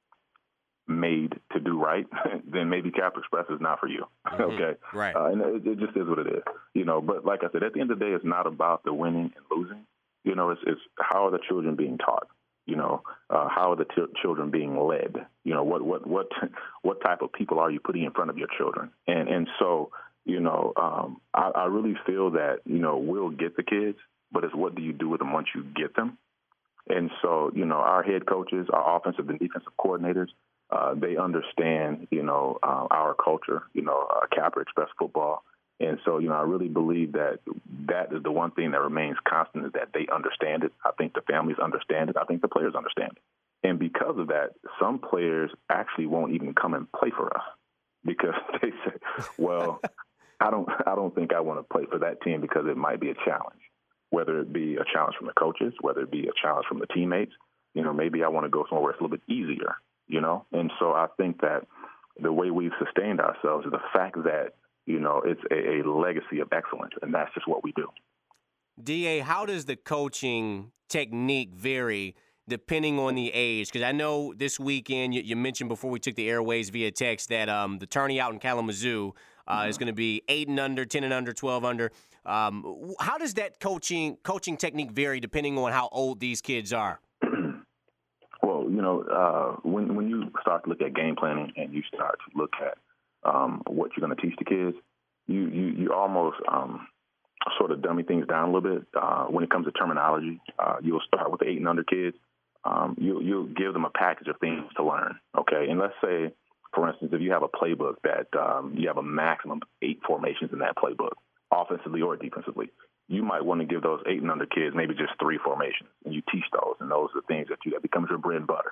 made to do right, then maybe Kappa Express is not for you. Mm-hmm. Okay. Right. Uh, and it, it just is what it is, you know, but like I said, at the end of the day, it's not about the winning and losing. You know, it's, it's how are the children being taught? You know, uh, how are the t- children being led? You know, what, what, what, what type of people are you putting in front of your children? And, and so, you know, um, I, I really feel that, you know, we'll get the kids, but it's what do you do with them once you get them? And so, you know, our head coaches, our offensive and defensive coordinators, Uh, they understand, you know, uh, our culture, you know, uh, Kappa Express football. And so, you know, I really believe that that is the one thing that remains constant, is that they understand it. I think the families understand it. I think the players understand it. And because of that, some players actually won't even come and play for us because they say, well, I don't I don't think I want to play for that team because it might be a challenge, whether it be a challenge from the coaches, whether it be a challenge from the teammates. You know, maybe I want to go somewhere where it's a little bit easier. You know, and so I think that the way we've sustained ourselves is the fact that, you know, it's a, a legacy of excellence, and that's just what we do. D A, how does the coaching technique vary depending on the age? Because I know this weekend, you, you mentioned before we took the airways via text that um, the tourney out in Kalamazoo uh, mm-hmm. is going to be eight and under, ten and under, twelve under. Um, how does that coaching coaching technique vary depending on how old these kids are? Well, you know, uh, when when you start to look at game planning and you start to look at um, what you're going to teach the kids, you you, you almost um, sort of dummy things down a little bit. Uh, when it comes to terminology, uh, you'll start with the eight and under kids. Um, you, you'll give them a package of things to learn, okay? And let's say, for instance, if you have a playbook that um, you have a maximum of eight formations in that playbook, offensively or defensively, you might want to give those eight and under kids maybe just three formations, and you teach those, and those are the things that you that becomes your bread and butter.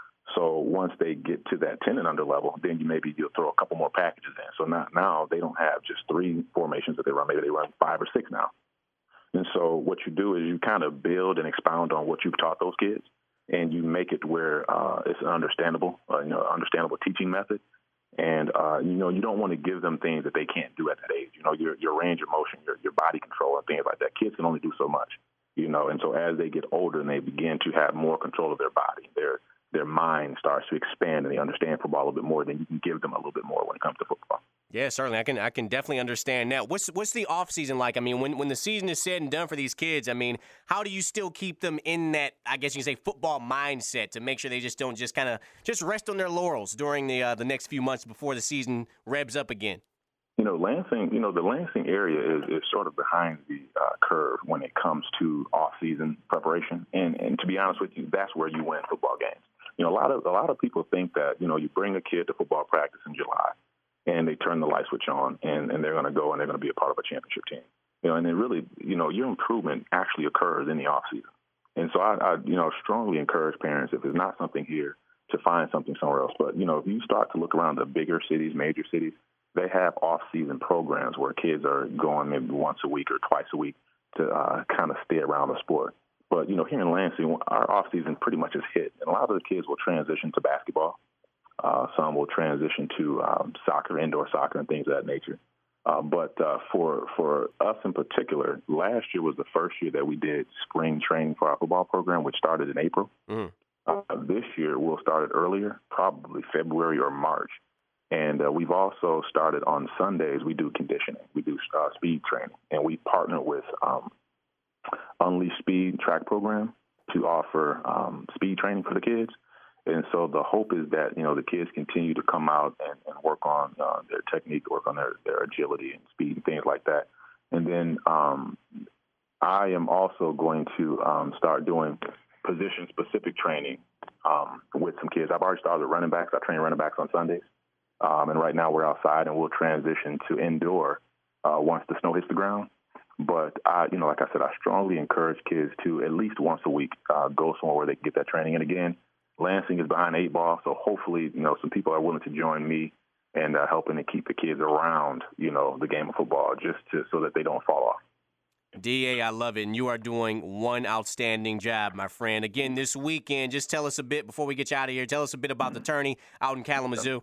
So once they get to that ten and under level, then you maybe you'll throw a couple more packages in. So now, now they don't have just three formations that they run. Maybe they run five or six now. And so what you do is you kind of build and expound on what you've taught those kids, and you make it where uh, it's an understandable, uh, you know, understandable teaching method. And, uh, you know, you don't want to give them things that they can't do at that age. You know, your your range of motion, your, your body control and things like that. Kids can only do so much, you know. And so as they get older and they begin to have more control of their body, their their mind starts to expand and they understand football a little bit more, then you can give them a little bit more when it comes to football. Yeah, certainly. I can I can definitely understand that. What's what's the off season like? I mean, when when the season is said and done for these kids, I mean, how do you still keep them in that, I guess you can say, football mindset to make sure they just don't just kind of just rest on their laurels during the uh, the next few months before the season revs up again? You know, Lansing, you know, the Lansing area is, is sort of behind the uh, curve when it comes to off-season preparation. And and to be honest with you, that's where you win football games. You know, a lot of a lot of people think that, you know, you bring a kid to football practice in July and they turn the light switch on and, and they're going to go and they're going to be a part of a championship team. You know, and then really, you know, your improvement actually occurs in the offseason. And so I, I, you know, strongly encourage parents, if there's not something here, to find something somewhere else. But, you know, if you start to look around the bigger cities, major cities, they have off-season programs where kids are going maybe once a week or twice a week to uh, kind of stay around the sport. But, you know, here in Lansing, our off-season pretty much is hit. And a lot of the kids will transition to basketball. Uh, some will transition to um, soccer, indoor soccer, and things of that nature. Uh, but uh, for for us in particular, last year was the first year that we did spring training for our football program, which started in April. Mm. Uh, this year, we'll start it earlier, probably February or March. And uh, we've also started on Sundays, we do conditioning. We do uh, speed training. And we partner with um, Unleash Speed track program to offer um, speed training for the kids. And so the hope is that, you know, the kids continue to come out and, and work on uh, their technique, work on their, their agility and speed and things like that. And then um, I am also going to um, start doing position-specific training um, with some kids. I've already started with running backs. I train running backs on Sundays. Um, and right now we're outside, and we'll transition to indoor uh, once the snow hits the ground. But, I, you know, like I said, I strongly encourage kids to at least once a week uh, go somewhere where they can get that training. And, again, Lansing is behind eight ball, so hopefully, you know, some people are willing to join me and uh, helping to keep the kids around, you know, the game of football just to, so that they don't fall off. D A, I love it, and you are doing one outstanding job, my friend. Again, this weekend, just tell us a bit, before we get you out of here, tell us a bit about the tourney out in Kalamazoo.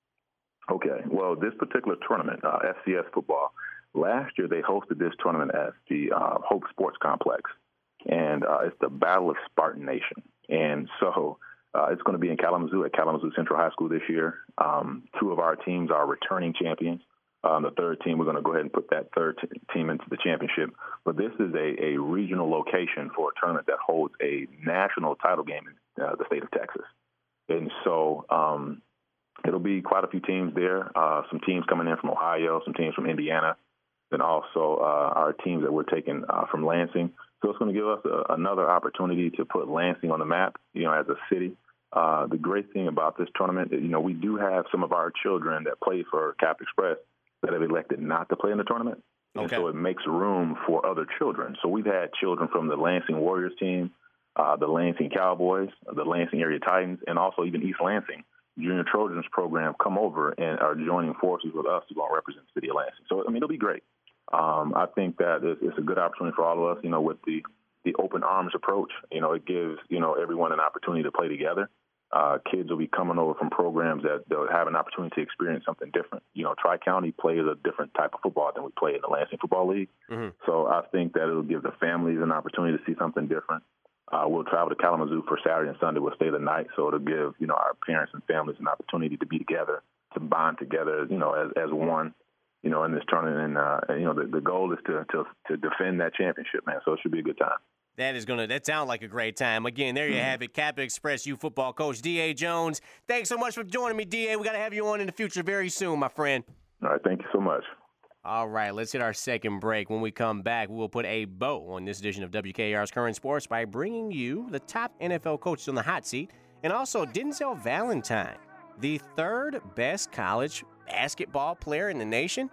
Okay, well, this particular tournament, uh, F C S football, last year they hosted this tournament at the uh, Hope Sports Complex, and uh, it's the Battle of Spartan Nation. And so uh, it's going to be in Kalamazoo at Kalamazoo Central High School this year. Um, two of our teams are returning champions. Um, the third team, we're going to go ahead and put that third t- team into the championship. But this is a, a regional location for a tournament that holds a national title game in uh, the state of Texas. And so um, it'll be quite a few teams there, uh, some teams coming in from Ohio, some teams from Indiana, and also uh, our teams that we're taking uh, from Lansing. So it's going to give us a, another opportunity to put Lansing on the map, you know, as a city. Uh, the great thing about this tournament is, you know, we do have some of our children that play for Cap Express that have elected not to play in the tournament. Okay. And so it makes room for other children. So we've had children from the Lansing Warriors team, uh, the Lansing Cowboys, the Lansing Area Titans, and also even East Lansing Junior Trojans program come over and are joining forces with us to go and represent the city of Lansing. So, I mean, it'll be great. Um, I think that it's, it's a good opportunity for all of us, you know, with the, the open arms approach. You know, it gives, you know, everyone an opportunity to play together. Uh, kids will be coming over from programs that they'll have an opportunity to experience something different. You know, Tri-County plays a different type of football than we play in the Lansing Football League. Mm-hmm. So I think that it'll give the families an opportunity to see something different. Uh, we'll travel to Kalamazoo for Saturday and Sunday. We'll stay the night. So it'll give, you know, our parents and families an opportunity to be together, to bond together, you know, as, as one, you know, in this tournament. And, uh, you know, the, the goal is to, to to defend that championship, man. So it should be a good time. That is going to, that sounds like a great time. Again, there you mm-hmm. have it. Kappa Express U football coach D A. Jones. Thanks so much for joining me, D A. We got to have you on in the future very soon, my friend. All right. Thank you so much. All right, let's hit our second break. When we come back, we will put a bow on this edition of W K R's Current Sports by bringing you the top N F L coaches on the hot seat, and also Denzel Valentine, the third best college basketball player in the nation.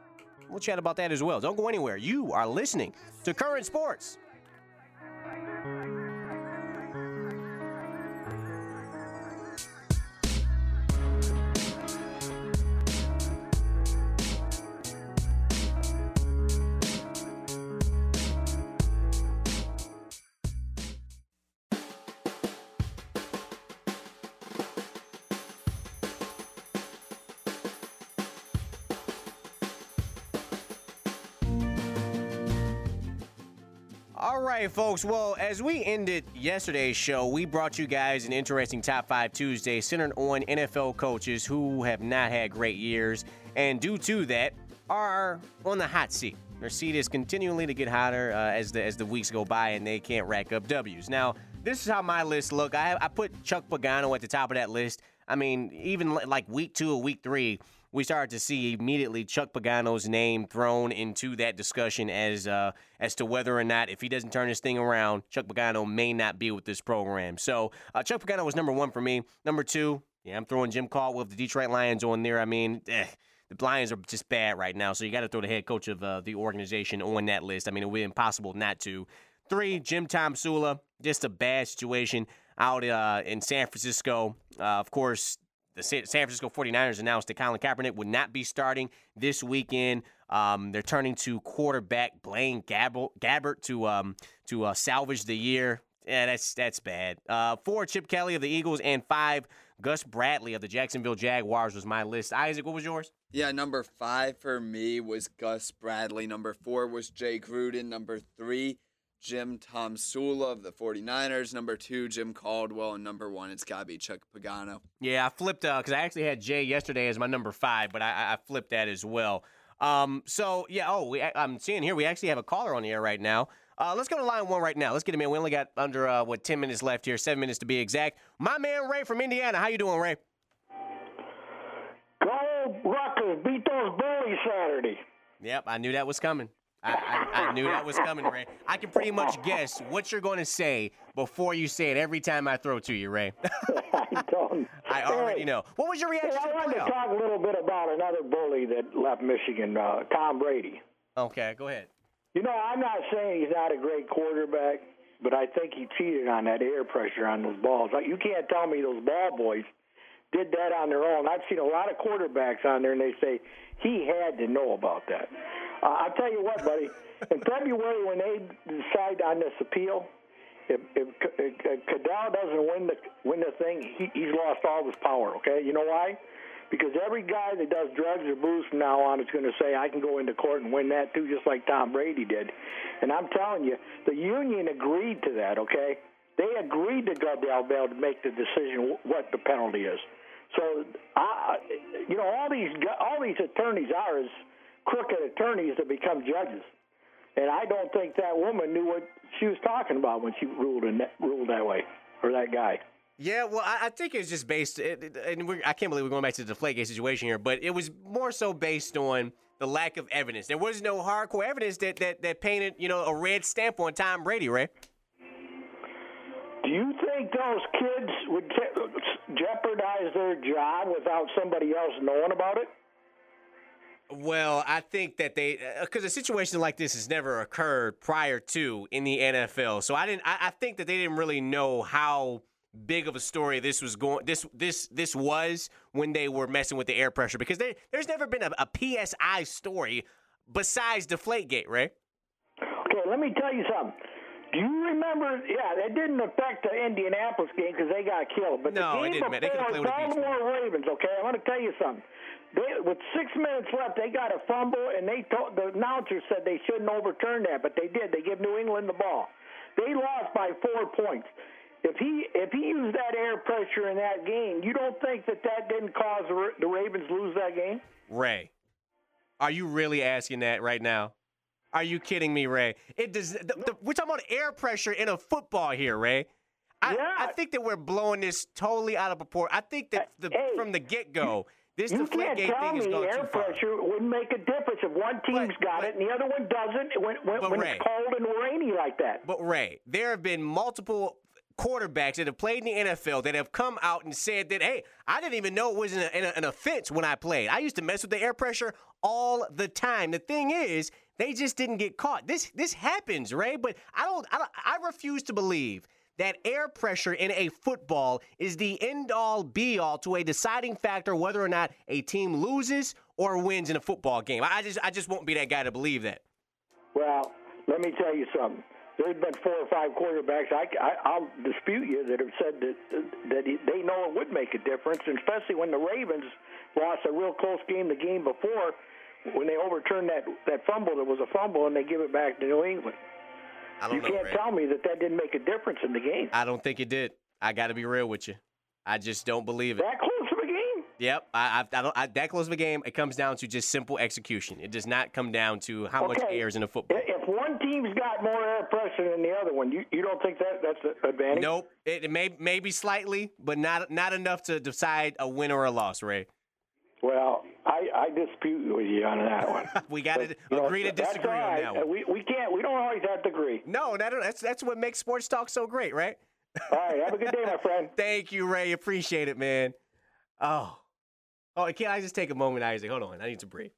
we'll chat about that as well. Don't go anywhere. You are listening to Current Sports. All right, folks. Well, as we ended yesterday's show, we brought you guys an interesting Top five Tuesday centered on N F L coaches who have not had great years, and due to that, are on the hot seat. Their seat is continually to get hotter uh, as the as the weeks go by, and they can't rack up W's. Now, this is how my list look. I, I put Chuck Pagano at the top of that list. I mean, even like week two or week three, we started to see immediately Chuck Pagano's name thrown into that discussion as uh, as to whether or not, if he doesn't turn this thing around, Chuck Pagano may not be with this program. So uh, Chuck Pagano was number one for me. Number two, yeah, I'm throwing Jim Caldwell of the Detroit Lions on there. I mean, eh, the Lions are just bad right now, so you got to throw the head coach of uh, the organization on that list. I mean, it would be impossible not to. Three, Jim Tomsula, just a bad situation out uh, in San Francisco. Uh, of course, the San Francisco forty-niners announced that Colin Kaepernick would not be starting this weekend. Um, they're turning to quarterback Blaine Gabbert, Gabbert to um, to uh, salvage the year. Yeah, that's that's bad. Uh, four, Chip Kelly of the Eagles, and five, Gus Bradley of the Jacksonville Jaguars was my list. Isaac, what was yours? Yeah, number five for me was Gus Bradley. Number four was Jay Gruden. Number three, Jim Tomsula of the forty-niners. Number two, Jim Caldwell. And number one, it's got to be Chuck Pagano. Yeah, I flipped because uh, I actually had Jay yesterday as my number five, but I, I flipped that as well. Um, so, yeah, oh, we, I'm seeing here we actually have a caller on the air right now. Uh, let's go to line one right now. Let's get him in. We only got under, uh, what, ten minutes left here, seven minutes to be exact. My man Ray from Indiana. How you doing, Ray? Go Rutgers. Beat those bullies Saturday. Yep, I knew that was coming. I, I, I knew that was coming, Ray. I can pretty much guess what you're going to say before you say it every time I throw to you, Ray. I don't. I already hey, know. What was your reaction hey, to the I wanted playoff? to talk a little bit about another bully that left Michigan, uh, Tom Brady. Okay, go ahead. You know, I'm not saying he's not a great quarterback, but I think he cheated on that air pressure on those balls. Like, you can't tell me those ball boys did that on their own. I've seen a lot of quarterbacks on there, and they say he had to know about that. Uh, I'll tell you what, buddy. In February, when they decide on this appeal, if, if, if Cadell doesn't win the win the thing, he, he's lost all his power. Okay, you know why? Because every guy that does drugs or booze from now on is going to say, I can go into court and win that too, just like Tom Brady did. And I'm telling you, the union agreed to that. Okay, they agreed to Goodell to make the decision what the penalty is. So, I, you know, all these all these attorneys are is crooked attorneys that become judges. And I don't think that woman knew what she was talking about when she ruled in that, ruled that way, or that guy. Yeah, well, I, I think it's just based, it, and we're, I can't believe we're going back to the Deflategate situation here, but it was more so based on the lack of evidence. There was no hardcore evidence that, that, that painted, you know, a red stamp on Tom Brady, Ray. Do you think those kids would te- jeopardize their job without somebody else knowing about it? Well, I think that they, because a situation like this has never occurred prior to in the N F L. So I didn't. I, I think that they didn't really know how big of a story this was going. This this this was when they were messing with the air pressure, because they, there's never been a, a P S I story besides Deflategate, Ray. Okay, let me tell you something. Do you remember? Yeah, it didn't affect the Indianapolis game because they got killed. But no, the game it didn't. They before, could play with the Baltimore Ravens. Okay, I want to tell you something. They, with six minutes left, they got a fumble, and they told, the announcer said they shouldn't overturn that, but they did. They gave New England the ball. They lost by four points. If he if he used that air pressure in that game, you don't think that that didn't cause the, the Ravens lose that game? Ray, are you really asking that right now? Are you kidding me, Ray? It does. The, the, we're talking about air pressure in a football here, Ray. I, yeah. I think that we're blowing this totally out of proportion. I think that the, hey, from the get-go, this you can't Deflategate tell thing me is going air too far. pressure wouldn't make a difference if one team's but, got but, it and the other one doesn't when, when, when Ray, it's cold and rainy like that. But, Ray, there have been multiple quarterbacks that have played in the N F L that have come out and said that, hey, I didn't even know it was an, an, an offense when I played. I used to mess with the air pressure all the time. The thing is, they just didn't get caught. This this happens, Ray, but I don't I, don't, I refuse to believe that air pressure in a football is the end-all, be-all to a deciding factor whether or not a team loses or wins in a football game. I just I just won't be that guy to believe that. Well, let me tell you something. There's been four or five quarterbacks, I, I, I'll dispute you, that have said that that they know it would make a difference, and especially when the Ravens lost a real close game the game before when they overturned that, that fumble that was a fumble and they give it back to New England. I don't you know, can't Ray. tell me that that didn't make a difference in the game. I don't think it did. I got to be real with you. I just don't believe it. That close of a game? Yep. I, I, I don't. I, that close of a game. It comes down to just simple execution. It does not come down to how okay. much air is in a football. If one team's got more air pressure than the other one, you, you don't think that that's an advantage? Nope. It, it may maybe slightly, but not not enough to decide a win or a loss, Ray. Well, I, I dispute with you on that one. we got to but, agree know, to disagree right. on that one. We we can't. We don't always have to agree. No, that, that's that's what makes sports talk so great, right? All right. Have a good day, my friend. Thank you, Ray. Appreciate it, man. Oh, oh, can I just take a moment, Isaac? Hold on, I need to breathe.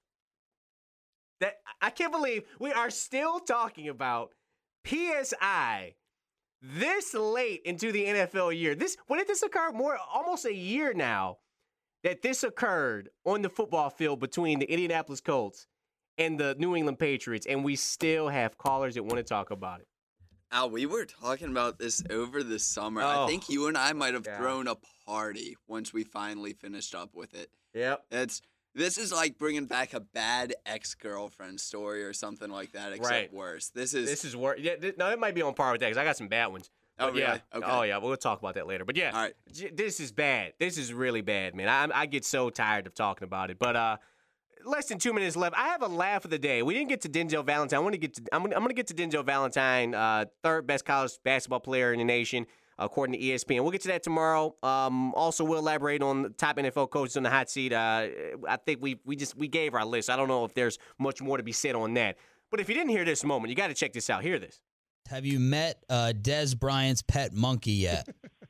That I can't believe we are still talking about P S I this late into the N F L year. This when did this occur? More almost a year now that this occurred on the football field between the Indianapolis Colts and the New England Patriots, and we still have callers that want to talk about it. Al, we were talking about this over the summer. Oh. I think you and I might have Yeah. thrown a party once we finally finished up with it. Yep. It's this is like bringing back a bad ex-girlfriend story or something like that, except Right. worse. This is This is worse. Yeah, th- no, it might be on par with that because I got some bad ones. Oh, But yeah. really? Okay. Oh, yeah. We'll talk about that later. But yeah, All right. j- this is bad. This is really bad, man. I, I get so tired of talking about it. But uh, less than two minutes left. I have a laugh of the day. We didn't get to Denzel Valentine. I want to get to. I'm gonna, I'm gonna get to Denzel Valentine, uh, third best college basketball player in the nation, according to E S P N. We'll get to that tomorrow. Um, also, we'll elaborate on the top N F L coaches on the hot seat. Uh, I think we we just we gave our list. I don't know if there's much more to be said on that. But if you didn't hear this moment, you got to check this out. Hear this. Have you met uh, Des Bryant's pet monkey yet?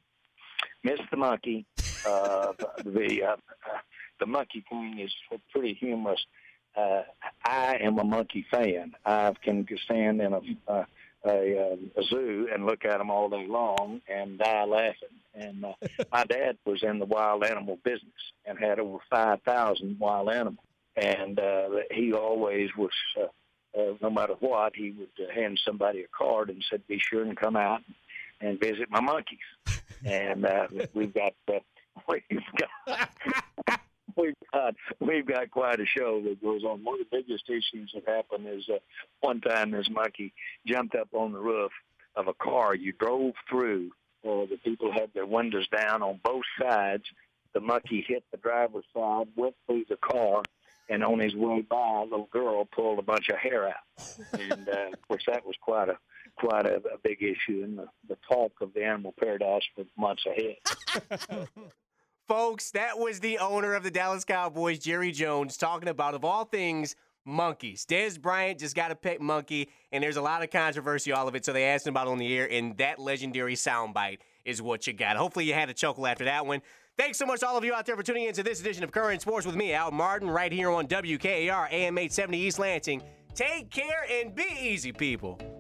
Mister Monkey. Uh, the uh, the monkey thing is pretty humorous. Uh, I am a monkey fan. I can stand in a, uh, a, a zoo and look at them all day long and die laughing. And uh, my dad was in the wild animal business and had over five thousand wild animals. And uh, he always was, uh, uh, no matter what, he would uh, hand somebody a card and said, be sure and come out and visit my monkeys. And uh, we've got uh, we've got we've got we've got quite a show that goes on. One of the biggest issues that happened is uh, one time this monkey jumped up on the roof of a car you drove through. Uh, the people had their windows down on both sides. The monkey hit the driver's side, went through the car, and on his way by, a little girl pulled a bunch of hair out. And uh, of course, that was quite a quite a, a big issue in the, the talk of the animal paradise for months ahead. Folks, that was the owner of the Dallas Cowboys, Jerry Jones, talking about, of all things, monkeys. Des Bryant just got a pet monkey, and there's a lot of controversy, all of it, so they asked him about it on the air, and that legendary soundbite is what you got. Hopefully you had a chuckle after that one. Thanks so much to all of you out there for tuning in to this edition of Current Sports with me, Al Martin, right here on W K A R A M eight seventy East Lansing. Take care and be easy, people.